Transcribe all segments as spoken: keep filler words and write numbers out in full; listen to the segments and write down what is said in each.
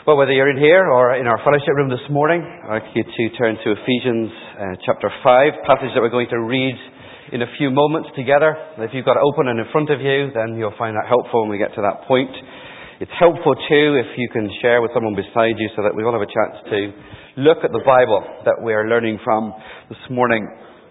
Well, whether you're in here or in our fellowship room this morning, I'd like you to turn to Ephesians uh, chapter five, passage that we're going to read in a few moments together. If you've got it open and in front of you, then you'll find that helpful when we get to that point. It's helpful too if you can share with someone beside you so that we all have a chance to look at the Bible that we are learning from this morning.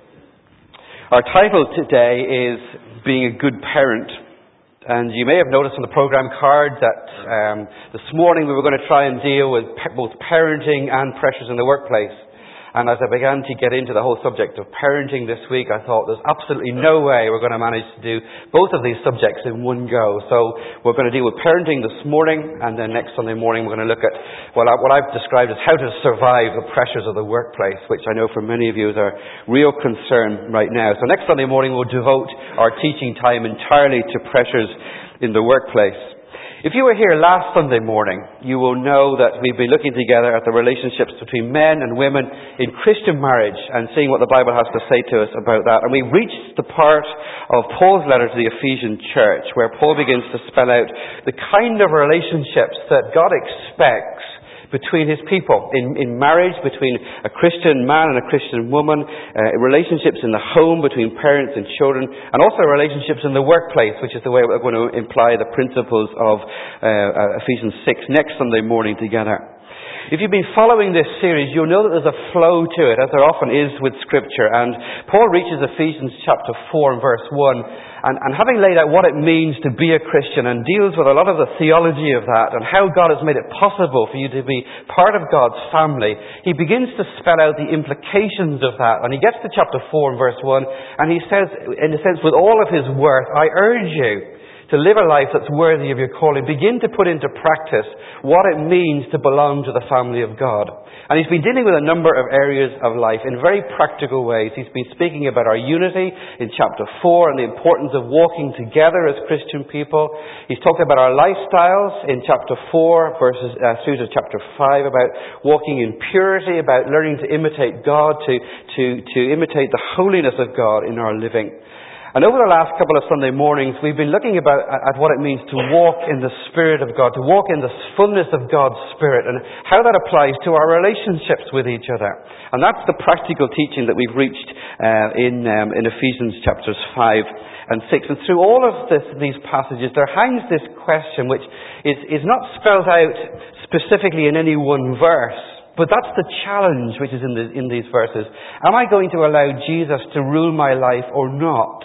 Our title today is Being a Good Parent. And you may have noticed on the program card that um, this morning we were going to try and deal with pe- both parenting and pressures in the workplace. And as I began to get into the whole subject of parenting this week, I thought there's absolutely no way we're going to manage to do both of these subjects in one go. So we're going to deal with parenting this morning, and then next Sunday morning we're going to look at what, I, what I've described as how to survive the pressures of the workplace, which I know for many of you is a real concern right now. So next Sunday morning we'll devote our teaching time entirely to pressures in the workplace. If you were here last Sunday morning, you will know that we've been looking together at the relationships between men and women in Christian marriage and seeing what the Bible has to say to us about that. And we reached the part of Paul's letter to the Ephesian church where Paul begins to spell out the kind of relationships that God expects between his people, in, in marriage, between a Christian man and a Christian woman, uh, relationships in the home between parents and children, and also relationships in the workplace, which is the way we're going to imply the principles of uh, Ephesians six next Sunday morning together. If you've been following this series, you'll know that there's a flow to it, as there often is with Scripture. And Paul reaches Ephesians chapter four and verse one, and, and having laid out what it means to be a Christian and deals with a lot of the theology of that and how God has made it possible for you to be part of God's family, he begins to spell out the implications of that. And he gets to chapter four and verse one, and he says, in a sense, with all of his worth, I urge you to live a life that's worthy of your calling. Begin to put into practice what it means to belong to the family of God. And he's been dealing with a number of areas of life in very practical ways. He's been speaking about our unity in chapter four and the importance of walking together as Christian people. He's talked about our lifestyles in chapter four verses uh, through to chapter five, about walking in purity, about learning to imitate God, to, to, to imitate the holiness of God in our living. And over the last couple of Sunday mornings, we've been looking about at what it means to walk in the Spirit of God, to walk in the fullness of God's Spirit, and how that applies to our relationships with each other. And that's the practical teaching that we've reached uh, in um, in Ephesians chapters five and six. And through all of this, these passages, there hangs this question, which is, is not spelled out specifically in any one verse. But that's the challenge which is in, the, in these verses. Am I going to allow Jesus to rule my life or not?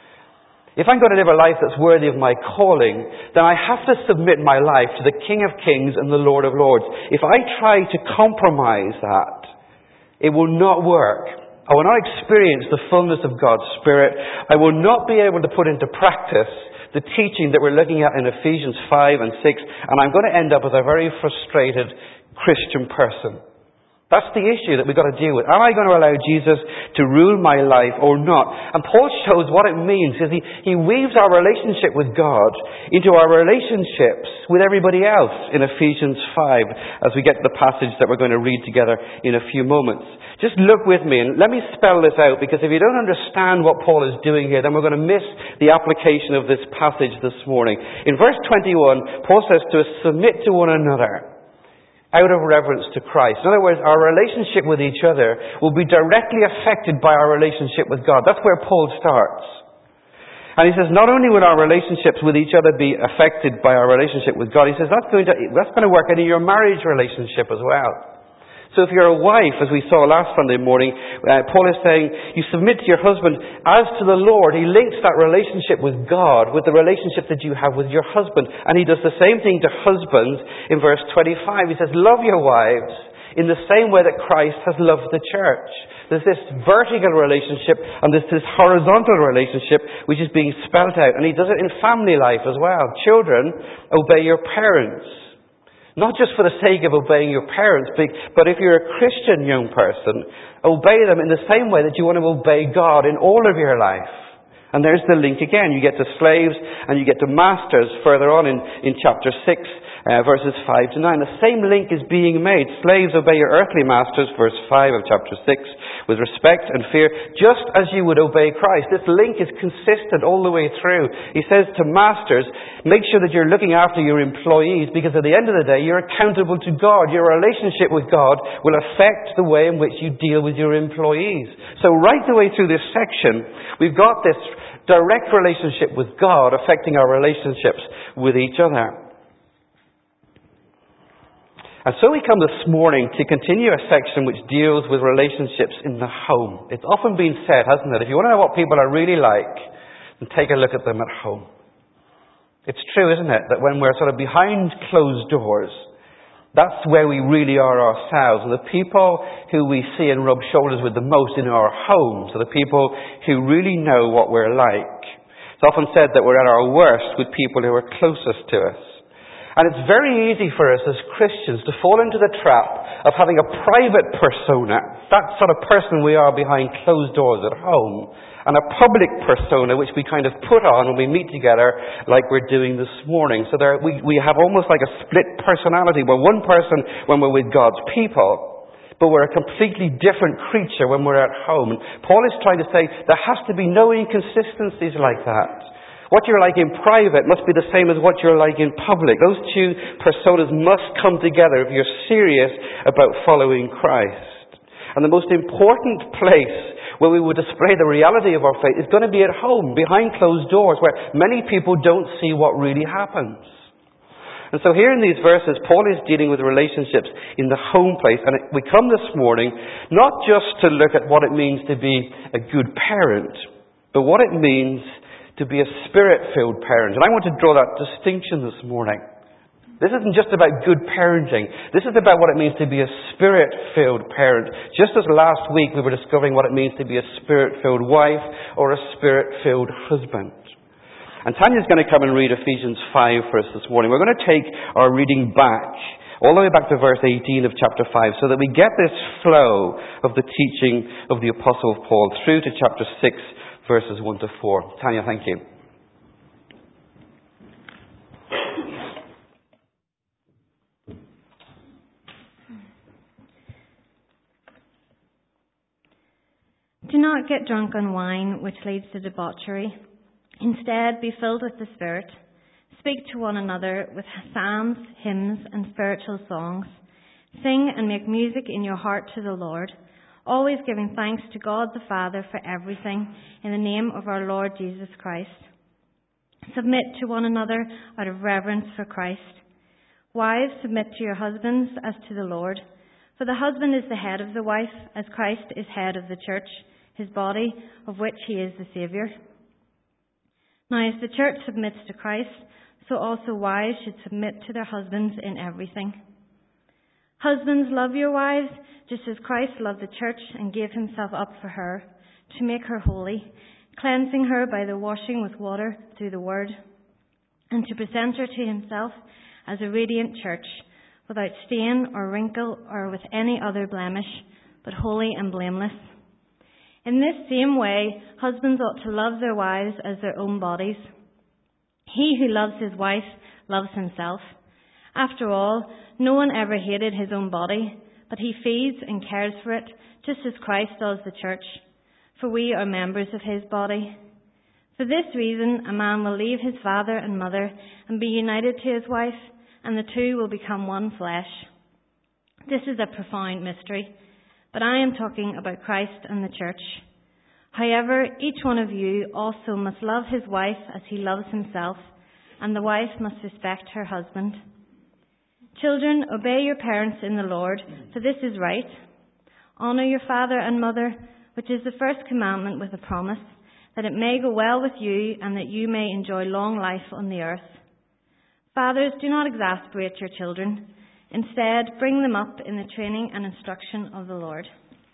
If I'm going to live a life that's worthy of my calling, then I have to submit my life to the King of Kings and the Lord of Lords. If I try to compromise that, it will not work. I will not experience the fullness of God's Spirit. I will not be able to put into practice the teaching that we're looking at in Ephesians five and six, and I'm going to end up as a very frustrated Christian person. That's the issue that we've got to deal with. Am I going to allow Jesus to rule my life or not? And Paul shows what it means, because he, he weaves our relationship with God into our relationships with everybody else in Ephesians five, as we get to the passage that we're going to read together in a few moments. Just look with me and let me spell this out, because if you don't understand what Paul is doing here, then we're going to miss the application of this passage this morning. In verse twenty-one, Paul says to us, submit to one another out of reverence to Christ. In other words, our relationship with each other will be directly affected by our relationship with God. That's where Paul starts. And he says, not only will our relationships with each other be affected by our relationship with God, he says that's going to, that's going to work into your marriage relationship as well. So if you're a wife, as we saw last Sunday morning, uh, Paul is saying, you submit to your husband as to the Lord. He links that relationship with God with the relationship that you have with your husband. And he does the same thing to husbands in verse twenty-five. He says, love your wives in the same way that Christ has loved the church. There's this vertical relationship and there's this horizontal relationship which is being spelt out. And he does it in family life as well. Children, obey your parents. Not just for the sake of obeying your parents, but if you're a Christian young person, obey them in the same way that you want to obey God in all of your life. And there's the link again. You get to slaves and you get to masters further on in, in chapter six Uh, verses five to nine. The same link is being made. Slaves, obey your earthly masters, verse five of chapter six, with respect and fear, just as you would obey Christ. This link is consistent all the way through. He says to masters, make sure that you're looking after your employees, because at the end of the day, you're accountable to God. Your relationship with God will affect the way in which you deal with your employees. So right the way through this section, we've got this direct relationship with God affecting our relationships with each other. And so we come this morning to continue a section which deals with relationships in the home. It's often been said, hasn't it? If you want to know what people are really like, then take a look at them at home. It's true, isn't it, that when we're sort of behind closed doors, that's where we really are ourselves. And the people who we see and rub shoulders with the most in our homes are the people who really know what we're like. It's often said that we're at our worst with people who are closest to us. And it's very easy for us as Christians to fall into the trap of having a private persona, that sort of person we are behind closed doors at home, and a public persona which we kind of put on when we meet together like we're doing this morning. So there, we, we have almost like a split personality. We're one person when we're with God's people, but we're a completely different creature when we're at home. And Paul is trying to say there has to be no inconsistencies like that. What you're like in private must be the same as what you're like in public. Those two personas must come together if you're serious about following Christ. And the most important place where we would display the reality of our faith is going to be at home, behind closed doors, where many people don't see what really happens. And so here in these verses, Paul is dealing with relationships in the home place. And we come this morning not just to look at what it means to be a good parent, but what it means to be a spirit-filled parent. And I want to draw that distinction this morning. This isn't just about good parenting. This is about what it means to be a spirit-filled parent. Just as last week we were discovering what it means to be a spirit-filled wife or a spirit-filled husband. And Tanya's going to come and read Ephesians five for us this morning. We're going to take our reading back, all the way back to verse eighteen of chapter five, so that we get this flow of the teaching of the Apostle Paul through to chapter six, verses one to four. Tanya, thank you. Do not get drunk on wine, which leads to debauchery. Instead, be filled with the Spirit. Speak to one another with psalms, hymns, and spiritual songs. Sing and make music in your heart to the Lord, always giving thanks to God the Father for everything, in the name of our Lord Jesus Christ. Submit to one another out of reverence for Christ. Wives, submit to your husbands as to the Lord. For the husband is the head of the wife, as Christ is head of the church, his body, of which he is the Saviour. Now as the church submits to Christ, so also wives should submit to their husbands in everything. Husbands, love your wives, just as Christ loved the church and gave himself up for her, to make her holy, cleansing her by the washing with water through the word, and to present her to himself as a radiant church, without stain or wrinkle or with any other blemish, but holy and blameless. In this same way, husbands ought to love their wives as their own bodies. He who loves his wife loves himself. After all, no one ever hated his own body, but he feeds and cares for it, just as Christ does the church, for we are members of his body. For this reason, a man will leave his father and mother and be united to his wife, and the two will become one flesh. This is a profound mystery, but I am talking about Christ and the church. However, each one of you also must love his wife as he loves himself, and the wife must respect her husband. Children, obey your parents in the Lord, for this is right. Honour your father and mother, which is the first commandment with a promise, that it may go well with you and that you may enjoy long life on the earth. Fathers, do not exasperate your children. Instead, bring them up in the training and instruction of the Lord.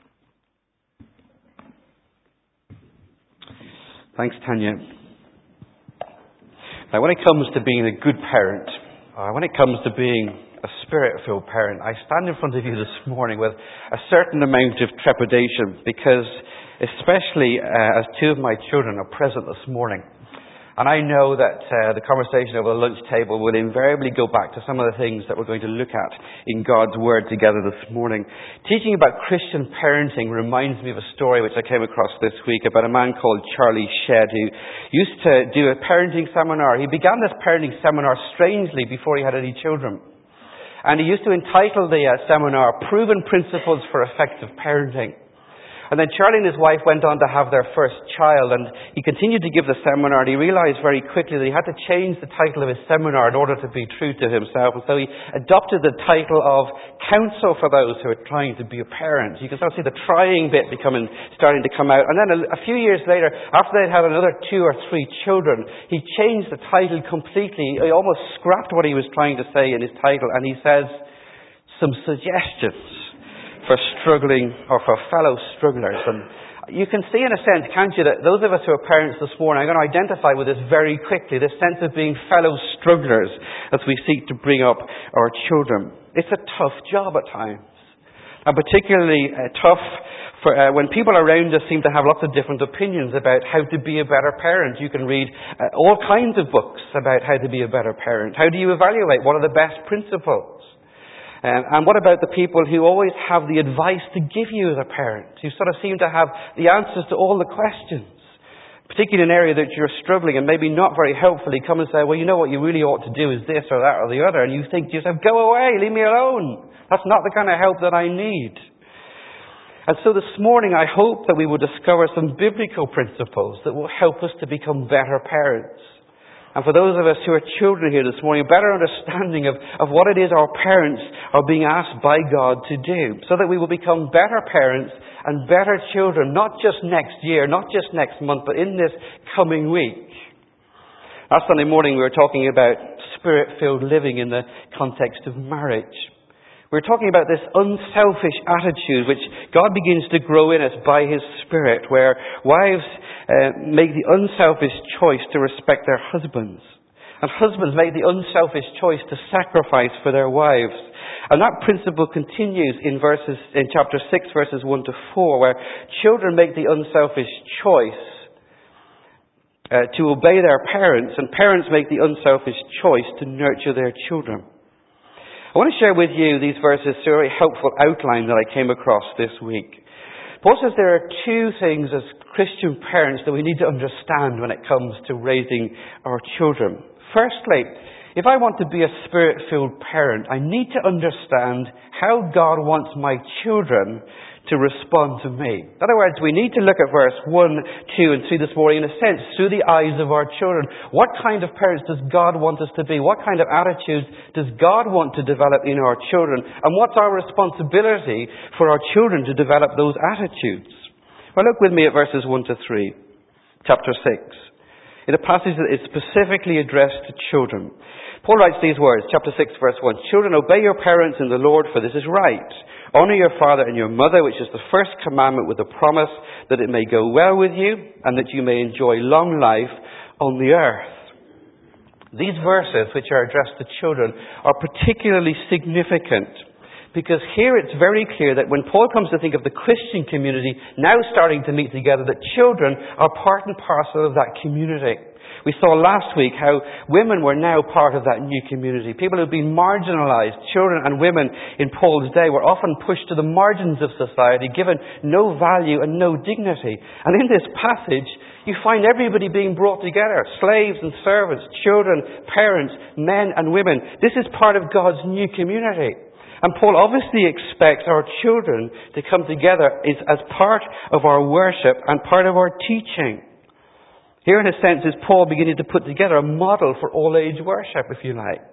Thanks, Tanya. Now, when it comes to being a good parent, or when it comes to being a spirit-filled parent, I stand in front of you this morning with a certain amount of trepidation, because especially uh, as two of my children are present this morning, And I know that uh, the conversation over the lunch table will invariably go back to some of the things that we're going to look at in God's Word together this morning. Teaching about Christian parenting reminds me of a story which I came across this week about a man called Charlie Shedd who used to do a parenting seminar. He began this parenting seminar strangely before he had any children. And he used to entitle the uh, seminar, Proven Principles for Effective Parenting. And then Charlie and his wife went on to have their first child, and he continued to give the seminar, and he realized very quickly that he had to change the title of his seminar in order to be true to himself. And so he adopted the title of Counsel for Those Who Are Trying to Be a Parent. You can start to see the trying bit becoming, starting to come out. And then a, a few years later, after they'd had another two or three children, he changed the title completely. He almost scrapped what he was trying to say in his title, and he says, Some Suggestions for struggling or for fellow strugglers. And you can see in a sense, can't you, that those of us who are parents this morning are going to identify with this very quickly, this sense of being fellow strugglers as we seek to bring up our children. It's a tough job at times. And particularly uh, tough for uh, when people around us seem to have lots of different opinions about how to be a better parent. You can read uh, all kinds of books about how to be a better parent. How do you evaluate? What are the best principles? Um, and what about the people who always have the advice to give you as a parent, who sort of seem to have the answers to all the questions, particularly in an area that you're struggling and maybe not very helpfully come and say, well, you know what you really ought to do is this or that or the other. And you think to yourself, go away, leave me alone. That's not the kind of help that I need. And so this morning, I hope that we will discover some biblical principles that will help us to become better parents. And for those of us who are children here this morning, a better understanding of, of what it is our parents are being asked by God to do, so that we will become better parents and better children, not just next year, not just next month, but in this coming week. Last Sunday morning we were talking about spirit-filled living in the context of marriage. We're talking about this unselfish attitude which God begins to grow in us by His Spirit, where wives uh, make the unselfish choice to respect their husbands. And husbands make the unselfish choice to sacrifice for their wives. And that principle continues in verses in chapter six, verses one to four, where children make the unselfish choice uh, to obey their parents, and parents make the unselfish choice to nurture their children. I want to share with you these verses, a very helpful outline that I came across this week. Paul says there are two things as Christian parents that we need to understand when it comes to raising our children. Firstly, if I want to be a spirit-filled parent, I need to understand how God wants my children to respond to me. In other words, we need to look at verse one, two, and three this morning, in a sense, through the eyes of our children. What kind of parents does God want us to be? What kind of attitudes does God want to develop in our children? And what's our responsibility for our children to develop those attitudes? Well, look with me at verses one to three, chapter six, in a passage that is specifically addressed to children. Paul writes these words, chapter six, verse one, Children, obey your parents in the Lord, for this is right. Honour your father and your mother, which is the first commandment, with the promise that it may go well with you and that you may enjoy long life on the earth. These verses, which are addressed to children, are particularly significant because here it's very clear that when Paul comes to think of the Christian community now starting to meet together, that children are part and parcel of that community. We saw last week how women were now part of that new community. People who had been marginalized, children and women in Paul's day, were often pushed to the margins of society, given no value and no dignity. And in this passage, you find everybody being brought together. Slaves and servants, children, parents, men and women. This is part of God's new community. And Paul obviously expects our children to come together as part of our worship and part of our teaching. Here, in a sense, is Paul beginning to put together a model for all-age worship, if you like.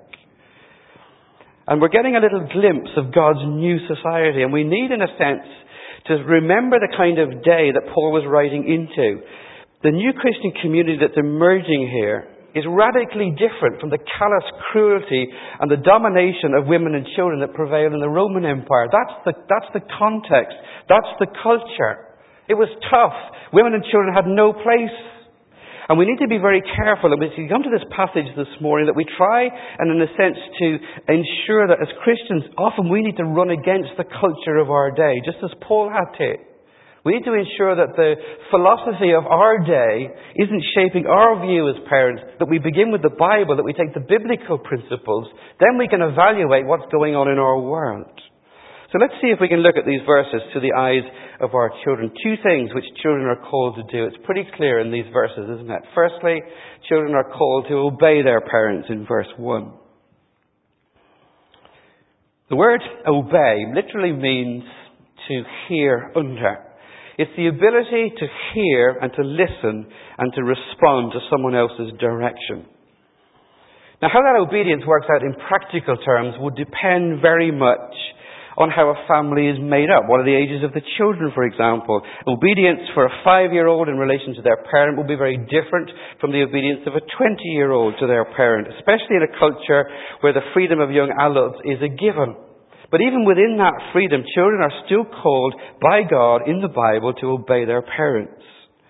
And we're getting a little glimpse of God's new society. And we need, in a sense, to remember the kind of day that Paul was writing into. The new Christian community that's emerging here is radically different from the callous cruelty and the domination of women and children that prevailed in the Roman Empire. That's the, that's the context. That's the culture. It was tough. Women and children had no place. And we need to be very careful as we come to this passage this morning that we try and in a sense to ensure that as Christians often we need to run against the culture of our day, just as Paul had to. We need to ensure that the philosophy of our day isn't shaping our view as parents, that we begin with the Bible, that we take the biblical principles, then we can evaluate what's going on in our world. So let's see if we can look at these verses through the eyes of our children. Two things which children are called to do. It's pretty clear in these verses, isn't it? Firstly, children are called to obey their parents in verse one. The word obey literally means to hear under. It's the ability to hear and to listen and to respond to someone else's direction. Now, how that obedience works out in practical terms would depend very much on how a family is made up. What are the ages of the children, for example? Obedience for a five-year-old in relation to their parent will be very different from the obedience of a twenty-year-old to their parent, especially in a culture where the freedom of young adults is a given. But even within that freedom, children are still called by God in the Bible to obey their parents.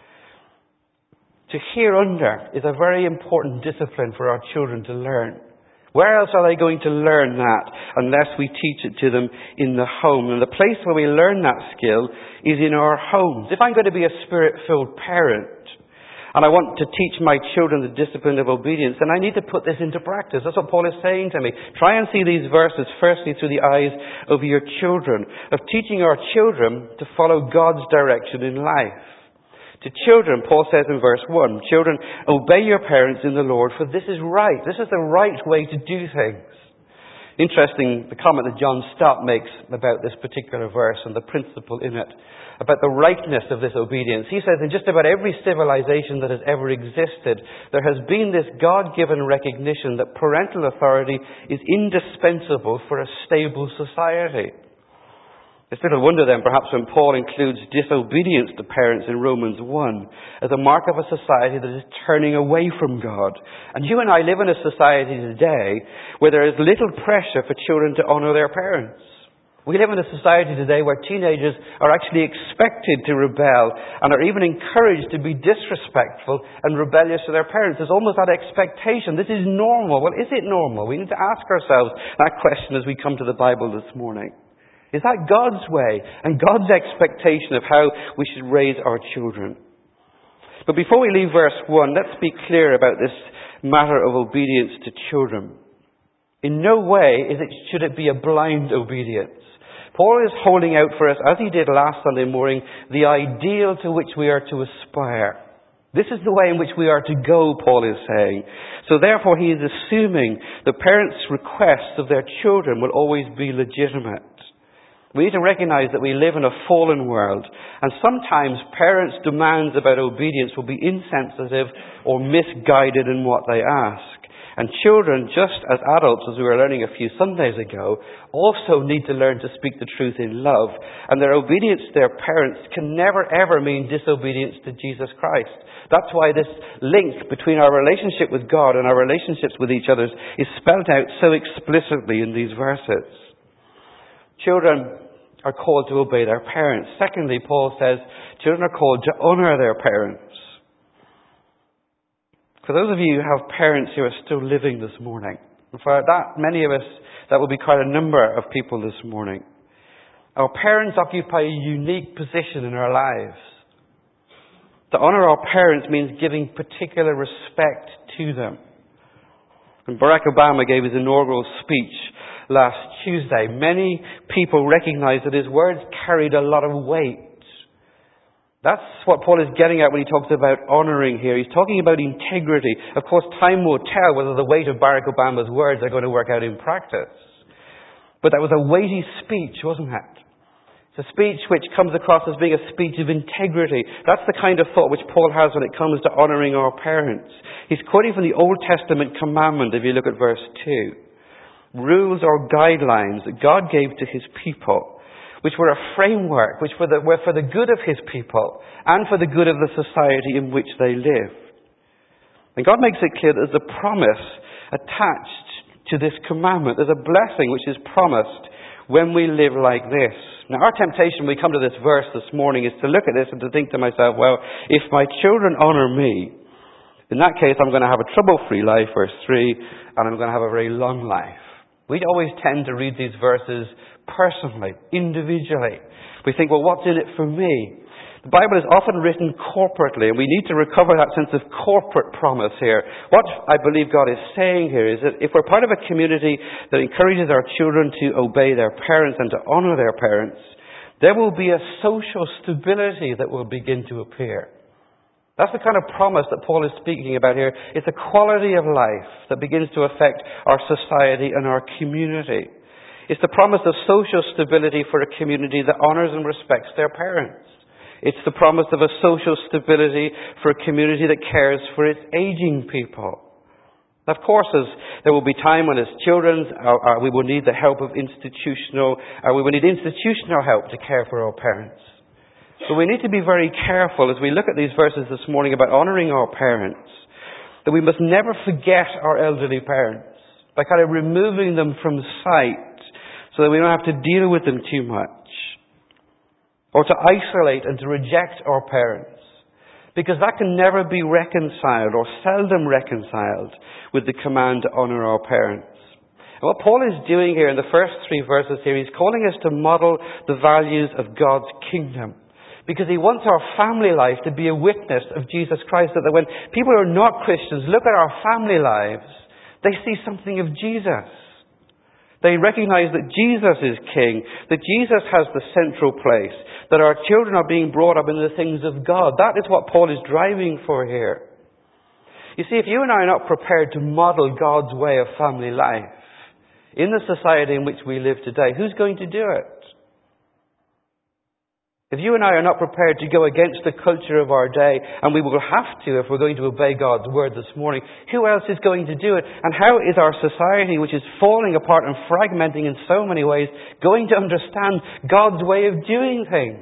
To hear under is a very important discipline for our children to learn. Where else are they going to learn that unless we teach it to them in the home? And the place where we learn that skill is in our homes. If I'm going to be a spirit-filled parent and I want to teach my children the discipline of obedience, then I need to put this into practice. That's what Paul is saying to me. Try and see these verses firstly through the eyes of your children, of teaching our children to follow God's direction in life. To children, Paul says in verse one, children, obey your parents in the Lord, for this is right. This is the right way to do things. Interesting, the comment that John Stott makes about this particular verse and the principle in it, about the rightness of this obedience. He says in just about every civilization that has ever existed, there has been this God-given recognition that parental authority is indispensable for a stable society. It's little wonder then, perhaps, when Paul includes disobedience to parents in Romans one as a mark of a society that is turning away from God. And you and I live in a society today where there is little pressure for children to honour their parents. We live in a society today where teenagers are actually expected to rebel and are even encouraged to be disrespectful and rebellious to their parents. There's almost that expectation. This is normal. Well, is it normal? We need to ask ourselves that question as we come to the Bible this morning. Is that God's way and God's expectation of how we should raise our children? But before we leave verse one, let's be clear about this matter of obedience to children. In no way is it, should it be a blind obedience. Paul is holding out for us, as he did last Sunday morning, the ideal to which we are to aspire. This is the way in which we are to go, Paul is saying. So therefore he is assuming the parents' requests of their children will always be legitimate. We need to recognize that we live in a fallen world, and sometimes parents' demands about obedience will be insensitive or misguided in what they ask. And children, just as adults, as we were learning a few Sundays ago, also need to learn to speak the truth in love. And their obedience to their parents can never ever mean disobedience to Jesus Christ. That's why this link between our relationship with God and our relationships with each other is spelled out so explicitly in these verses. Children are called to obey their parents. Secondly, Paul says children are called to honour their parents. For those of you who have parents who are still living this morning, and for that many of us, that will be quite a number of people this morning, our parents occupy a unique position in our lives. To honour our parents means giving particular respect to them. When Barack Obama gave his inaugural speech last Tuesday, many people recognized that his words carried a lot of weight. That's what Paul is getting at when he talks about honouring here. He's talking about integrity. Of course, time will tell whether the weight of Barack Obama's words are going to work out in practice. But that was a weighty speech, wasn't it? It's a speech which comes across as being a speech of integrity. That's the kind of thought which Paul has when it comes to honouring our parents. He's quoting from the Old Testament commandment, if you look at verse two. Rules or guidelines that God gave to his people, which were a framework, which were, the, were for the good of his people and for the good of the society in which they lived. And God makes it clear that there's a promise attached to this commandment. There's a blessing which is promised when we live like this. Now, our temptation when we come to this verse this morning is to look at this and to think to myself, well, if my children honour me, in that case I'm going to have a trouble-free life, verse three, and I'm going to have a very long life. We always tend to read these verses personally, individually. We think, well, what's in it for me? The Bible is often written corporately, and we need to recover that sense of corporate promise here. What I believe God is saying here is that if we're part of a community that encourages our children to obey their parents and to honour their parents, there will be a social stability that will begin to appear. That's the kind of promise that Paul is speaking about here. It's a quality of life that begins to affect our society and our community. It's the promise of social stability for a community that honours and respects their parents. It's the promise of a social stability for a community that cares for its aging people. Of course, as there will be time when as children uh, uh, we will need the help of institutional, uh, we will need institutional help to care for our parents. But we need to be very careful as we look at these verses this morning about honouring our parents, that we must never forget our elderly parents by kind of removing them from sight so that we don't have to deal with them too much. Or to isolate and to reject our parents. Because that can never be reconciled or seldom reconciled with the command to honour our parents. And what Paul is doing here in the first three verses here, he's calling us to model the values of God's kingdom. Because he wants our family life to be a witness of Jesus Christ. So that when people who are not Christians look at our family lives, they see something of Jesus. They recognize that Jesus is King, that Jesus has the central place, that our children are being brought up in the things of God. That is what Paul is driving for here. You see, if you and I are not prepared to model God's way of family life in the society in which we live today, who's going to do it? If you and I are not prepared to go against the culture of our day, and we will have to if we're going to obey God's word this morning, who else is going to do it? And how is our society, which is falling apart and fragmenting in so many ways, going to understand God's way of doing things?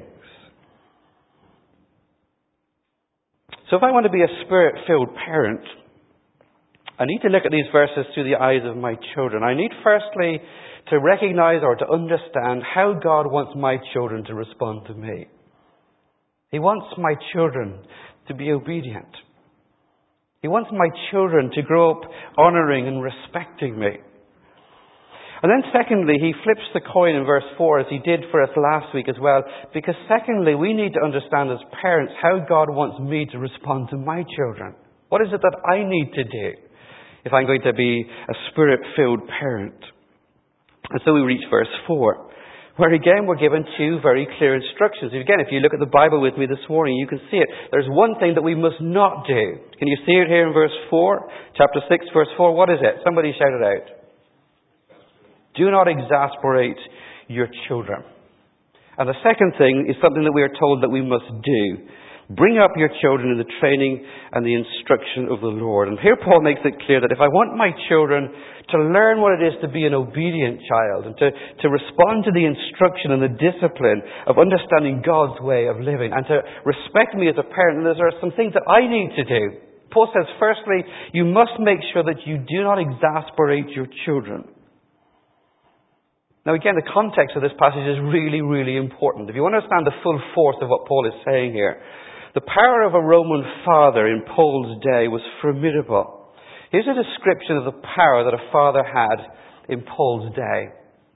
So if I want to be a spirit-filled parent, I need to look at these verses through the eyes of my children. I need firstly to recognize or to understand how God wants my children to respond to me. He wants my children to be obedient. He wants my children to grow up honoring and respecting me. And then secondly, he flips the coin in verse four as he did for us last week as well, because secondly, we need to understand as parents how God wants me to respond to my children. What is it that I need to do if I'm going to be a spirit-filled parent? And so we reach verse four, where again we're given two very clear instructions. Again, if you look at the Bible with me this morning, you can see it. There's one thing that we must not do. Can you see it here in verse four? Chapter six, verse four. What is it? Somebody shout it out. Do not exasperate your children. And the second thing is something that we are told that we must do. Bring up your children in the training and the instruction of the Lord. And here Paul makes it clear that if I want my children to learn what it is to be an obedient child and to, to respond to the instruction and the discipline of understanding God's way of living and to respect me as a parent, and there are some things that I need to do. Paul says, firstly, you must make sure that you do not exasperate your children. Now again, the context of this passage is really, really important. If you understand the full force of what Paul is saying here, the power of a Roman father in Paul's day was formidable. Here's a description of the power that a father had in Paul's day.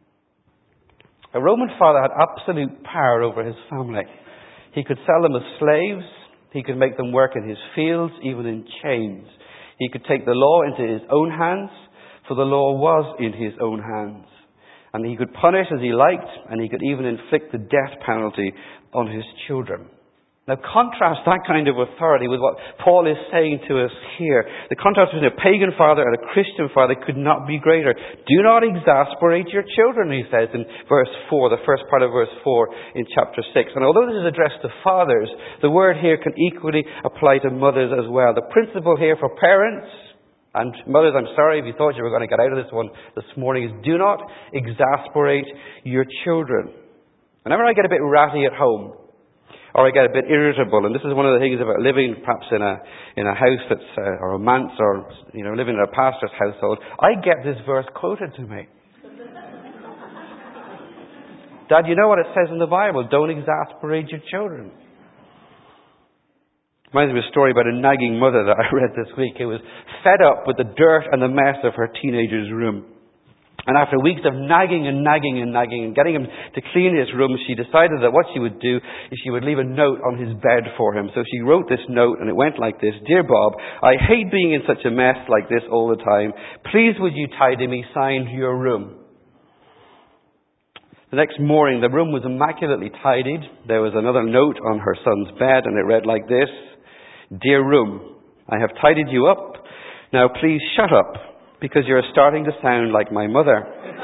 A Roman father had absolute power over his family. He could sell them as slaves. He could make them work in his fields, even in chains. He could take the law into his own hands, for the law was in his own hands. And he could punish as he liked, and he could even inflict the death penalty on his children. Now contrast that kind of authority with what Paul is saying to us here. The contrast between a pagan father and a Christian father could not be greater. Do not exasperate your children, he says in verse four, the first part of verse four in chapter six. And although this is addressed to fathers, the word here can equally apply to mothers as well. The principle here for parents, and mothers, I'm sorry if you thought you were going to get out of this one this morning, is do not exasperate your children. Whenever I get a bit ratty at home, or I get a bit irritable, and this is one of the things about living perhaps in a in a house that's uh, or a manse, or you know living in a pastor's household, I get this verse quoted to me. Dad, you know what it says in the Bible? Don't exasperate your children. Reminds me of a story about a nagging mother that I read this week who was fed up with the dirt and the mess of her teenager's room. And after weeks of nagging and nagging and nagging and getting him to clean his room, she decided that what she would do is she would leave a note on his bed for him. So she wrote this note, and it went like this: "Dear Bob, I hate being in such a mess like this all the time. Please would you tidy me, signed your room." The next morning, the room was immaculately tidied. There was another note on her son's bed, and it read like this: "Dear room, I have tidied you up. Now please shut up, because you're starting to sound like my mother."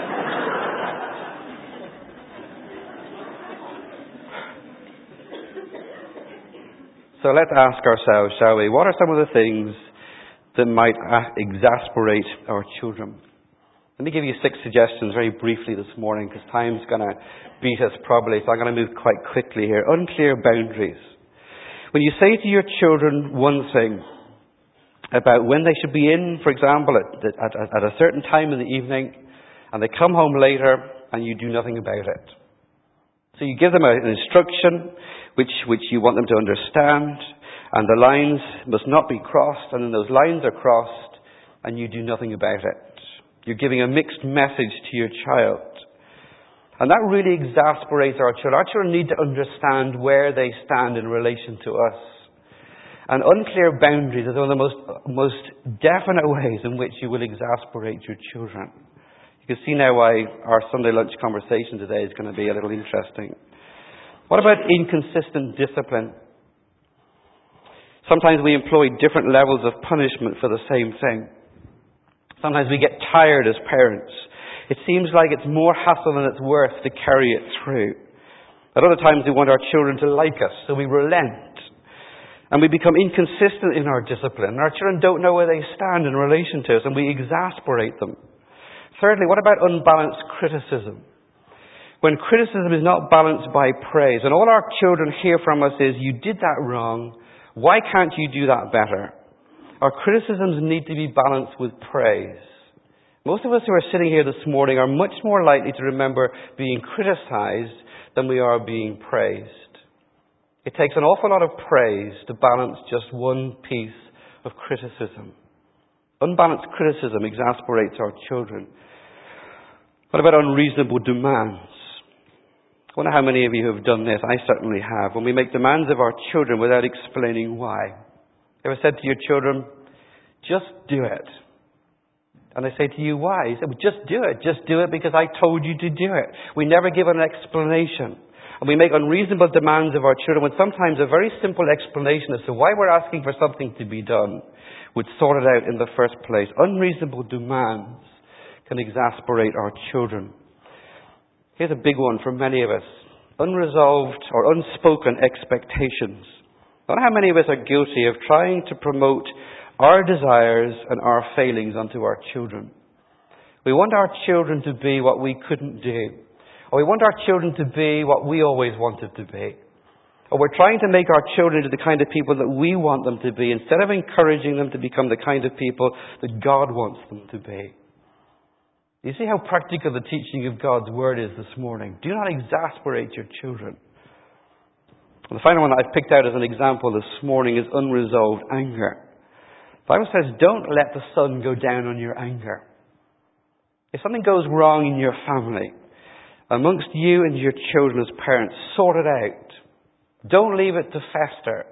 So let's ask ourselves, shall we, what are some of the things that might exasperate our children? Let me give you six suggestions very briefly this morning, because time's going to beat us probably, so I'm going to move quite quickly here. Unclear boundaries. When you say to your children one thing about when they should be in, for example, at, at, at a certain time in the evening, and they come home later and you do nothing about it. So you give them an instruction which, which you want them to understand, and the lines must not be crossed, and then those lines are crossed and you do nothing about it. You're giving a mixed message to your child. And that really exasperates our children. Our children need to understand where they stand in relation to us. And unclear boundaries is one of the most, most definite ways in which you will exasperate your children. You can see now why our Sunday lunch conversation today is going to be a little interesting. What about inconsistent discipline? Sometimes we employ different levels of punishment for the same thing. Sometimes we get tired as parents. It seems like it's more hassle than it's worth to carry it through. At other times we want our children to like us, so we relent. And we become inconsistent in our discipline. And our children don't know where they stand in relation to us, and we exasperate them. Thirdly, what about unbalanced criticism? When criticism is not balanced by praise, and all our children hear from us is, "You did that wrong. Why can't you do that better?" Our criticisms need to be balanced with praise. Most of us who are sitting here this morning are much more likely to remember being criticized than we are being praised. It takes an awful lot of praise to balance just one piece of criticism. Unbalanced criticism exasperates our children. What about unreasonable demands? I wonder how many of you have done this. I certainly have. When we make demands of our children without explaining why. Ever said to your children, "Just do it"? And they say to you, "Why?" You say, "Well, just do it. Just do it because I told you to do it." We never give an explanation. And we make unreasonable demands of our children when sometimes a very simple explanation as to why we're asking for something to be done would sort it out in the first place. Unreasonable demands can exasperate our children. Here's a big one for many of us. Unresolved or unspoken expectations. I don't know how many of us are guilty of trying to promote our desires and our failings onto our children. We want our children to be what we couldn't do. Or we want our children to be what we always wanted to be. Or we're trying to make our children into the kind of people that we want them to be, instead of encouraging them to become the kind of people that God wants them to be. You see how practical the teaching of God's Word is this morning. Do not exasperate your children. And the final one that I've picked out as an example this morning is unresolved anger. The Bible says, don't let the sun go down on your anger. If something goes wrong in your family, amongst you and your children as parents, sort it out. Don't leave it to fester.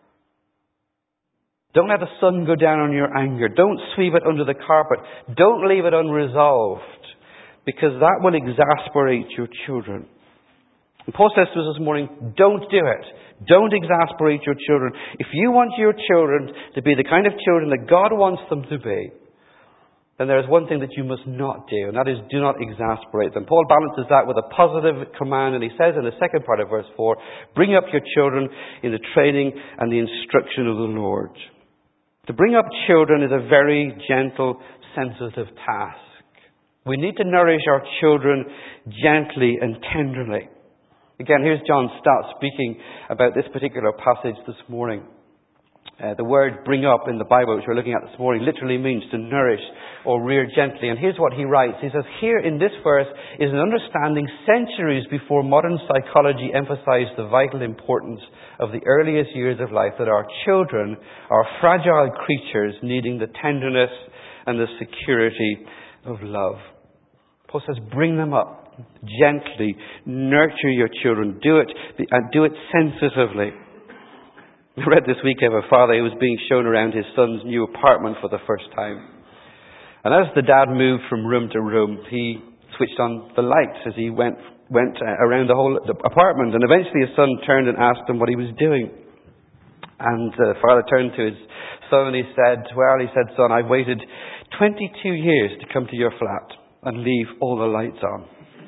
Don't let the sun go down on your anger. Don't sweep it under the carpet. Don't leave it unresolved, because that will exasperate your children. And Paul says to us this morning, don't do it. Don't exasperate your children. If you want your children to be the kind of children that God wants them to be, then there is one thing that you must not do, and that is do not exasperate them. Paul balances that with a positive command, and he says in the second part of verse four, bring up your children in the training and the instruction of the Lord. To bring up children is a very gentle, sensitive task. We need to nourish our children gently and tenderly. Again, here's John Stott speaking about this particular passage this morning. Uh, the word bring up in the Bible, which we're looking at this morning, literally means to nourish or rear gently. And here's what he writes. He says, here in this verse is an understanding centuries before modern psychology emphasized the vital importance of the earliest years of life, that our children are fragile creatures needing the tenderness and the security of love. Paul says, bring them up gently. Nurture your children. Do it, and do it sensitively. I read this week of a father who was being shown around his son's new apartment for the first time. And as the dad moved from room to room, he switched on the lights as he went went around the whole apartment. And eventually his son turned and asked him what he was doing. And the father turned to his son and he said, well, he said, son, I've waited twenty-two years to come to your flat and leave all the lights on.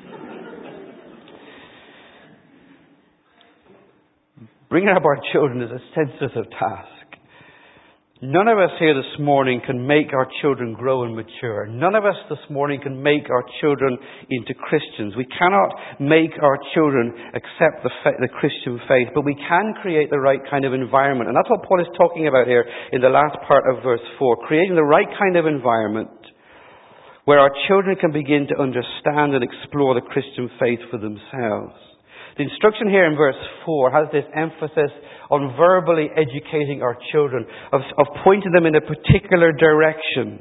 Bringing up our children is a sensitive task. None of us here this morning can make our children grow and mature. None of us this morning can make our children into Christians. We cannot make our children accept the, fa- the Christian faith, but we can create the right kind of environment. And that's what Paul is talking about here in the last part of verse four. Creating the right kind of environment where our children can begin to understand and explore the Christian faith for themselves. The instruction here in verse four has this emphasis on verbally educating our children, of, of pointing them in a particular direction.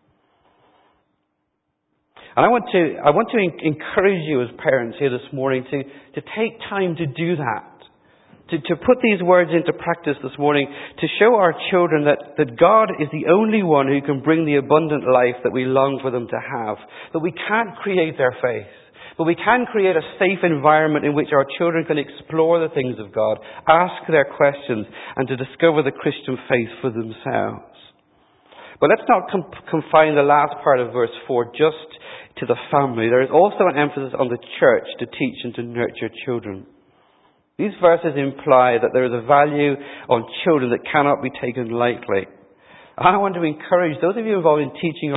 And I want to, I want to encourage you as parents here this morning to, to take time to do that. To, to put these words into practice this morning, to show our children that, that God is the only one who can bring the abundant life that we long for them to have. That we can't create their faith. But we can create a safe environment in which our children can explore the things of God, ask their questions, and to discover the Christian faith for themselves. But let's not com- confine the last part of verse four just to the family. There is also an emphasis on the church to teach and to nurture children. These verses imply that there is a value on children that cannot be taken lightly. I want to encourage those of you involved in teaching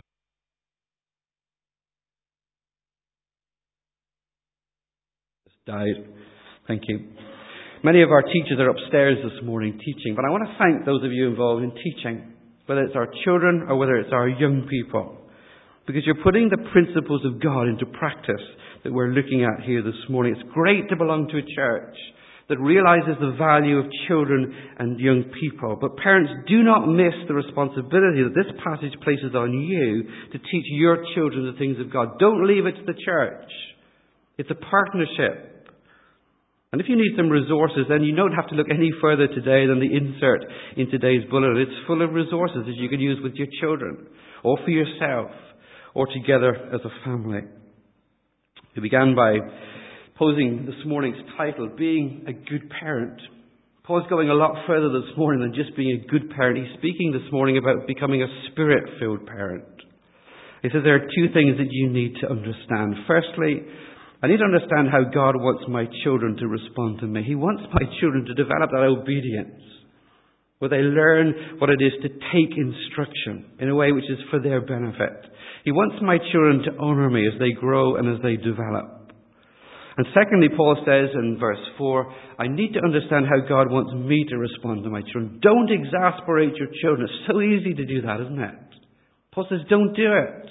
died. Thank you. Many of our teachers are upstairs this morning teaching, but I want to thank those of you involved in teaching, whether it's our children or whether it's our young people, because you're putting the principles of God into practice that we're looking at here this morning. It's great to belong to a church that realizes the value of children and young people, but parents, do not miss the responsibility that this passage places on you to teach your children the things of God. Don't leave it to the church. It's a partnership. And if you need some resources, then you don't have to look any further today than the insert in today's bulletin. It's full of resources that you can use with your children, or for yourself, or together as a family. We began by posing this morning's title, Being a Good Parent. Paul's going a lot further this morning than just being a good parent. He's speaking this morning about becoming a spirit-filled parent. He says there are two things that you need to understand. Firstly, I need to understand how God wants my children to respond to me. He wants my children to develop that obedience, where they learn what it is to take instruction in a way which is for their benefit. He wants my children to honour me as they grow and as they develop. And secondly, Paul says in verse four, I need to understand how God wants me to respond to my children. Don't exasperate your children. It's so easy to do that, isn't it? Paul says, don't do it.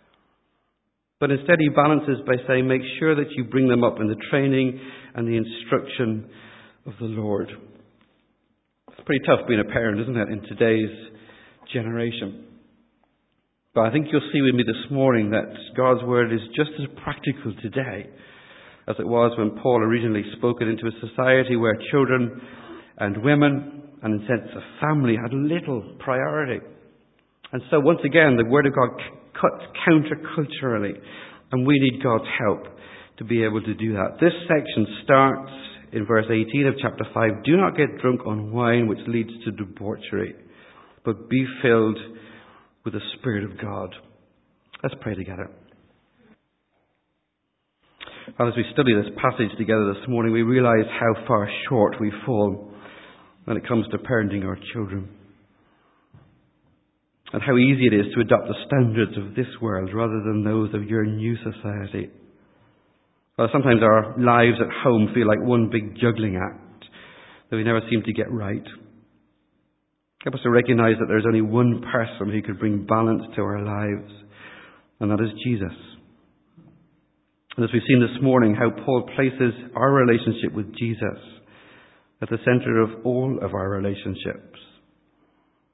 But instead he balances by saying, make sure that you bring them up in the training and the instruction of the Lord. It's pretty tough being a parent, isn't it, in today's generation. But I think you'll see with me this morning that God's word is just as practical today as it was when Paul originally spoke it into a society where children and women, and in a sense a family, had little priority. And so once again, the word of God cuts counterculturally, and we need God's help to be able to do that. This section starts in verse eighteen of chapter five. Do not get drunk on wine, which leads to debauchery, but be filled with the Spirit of God. Let's pray together. Well, as we study this passage together this morning, we realize how far short we fall when it comes to parenting our children. And how easy it is to adopt the standards of this world rather than those of your new society. Well, sometimes our lives at home feel like one big juggling act that we never seem to get right. Help us to recognize that there's only one person who could bring balance to our lives, and that is Jesus. And as we've seen this morning, how Paul places our relationship with Jesus at the center of all of our relationships.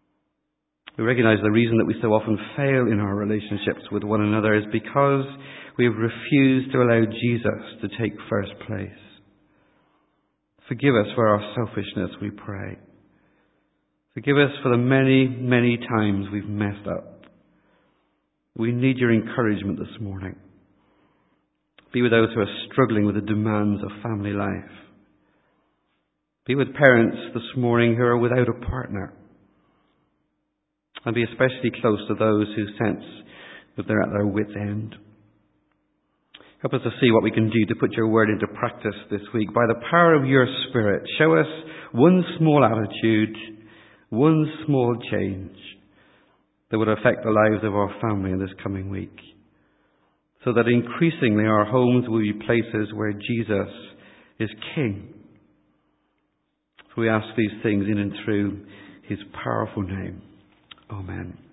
We recognize the reason that we so often fail in our relationships with one another is because We have refused to allow Jesus to take first place. Forgive us for our selfishness, we pray. Forgive us for the many, many times we've messed up. We need your encouragement this morning. Be with those who are struggling with the demands of family life. Be with parents this morning who are without a partner. And be especially close to those who sense that they're at their wits' end. Help us to see what we can do to put your word into practice this week. By the power of your Spirit, show us one small attitude, one small change that would affect the lives of our family in this coming week. So that increasingly our homes will be places where Jesus is King. So we ask these things in and through his powerful name. Amen.